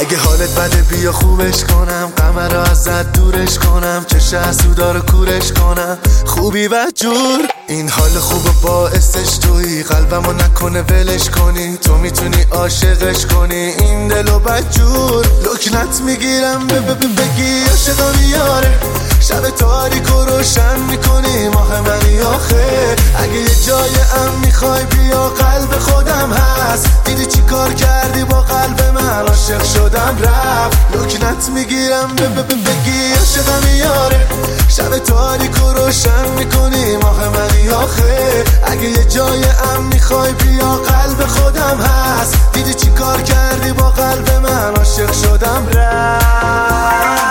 اگه حالت بده بیا خوبش کنم، قمر رو ازت دورش کنم، چه حسودا رو کورش کنم، خوبی و جور. این حال خوب باعثش تویی، قلبمو نکنه ولش کنی، تو میتونی عاشقش کنی این دلو بدجور. لکنت میگیرم بگی عاشقم یاره، شب تاریک و روشن میکنی ماه منی آخه. اگه یه جای امن میخوای بیا قلب خودم هست، دیدی چی کار کردی با قلب من، عاشق شدم رفت. لکنت میگیرم بگی عاشقم یاره، شب تاریک و روشن میکنی ماه منی آخه. اگه یه جای امن میخوای بیا قلب خودم هست، دیدی چی کار کردی با قلب من، عاشق شدم رفت.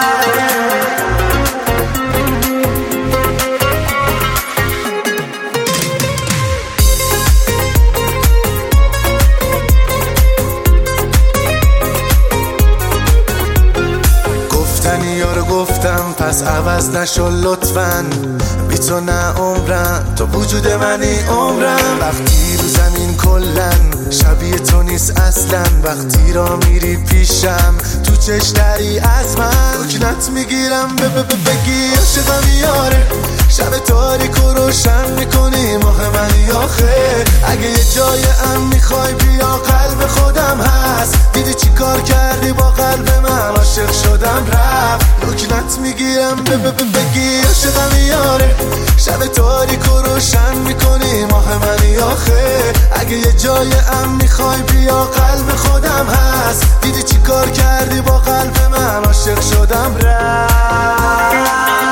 یارو گفتم پس عوض نشو لطفاً، بی تو نه عمرم، تو وجود منی عمرم. وقتی رو زمین کلن شبیه تو نیست اصلا، وقتی را میری پیشم تو چشتری از من. لکنت میگیرم بگی عاشقم یاره، شب تاریک و روشن میکنی ماه منی آخه. اگه یه جای امن میخوای بیا قلب خودم هست، دیدی چی کار کردی با قلب من، عاشق شدم رفت. لکنت میگیرم بگی عاشقم یاره، شب تاریک و روشن میکنی ماه منی آخه. اگه یه جای امن میخوای بیا قلب خودم هست، دیدی چی کار کردی با قلب من، عاشق شدم رفت.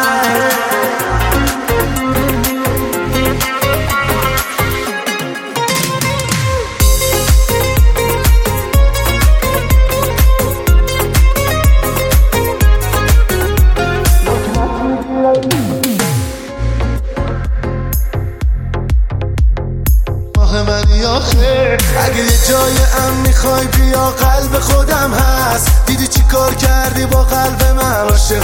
اگه یه جای امن میخوای بیا قلب خودم هست، دیدی چی کار کردی با قلب من، عاشق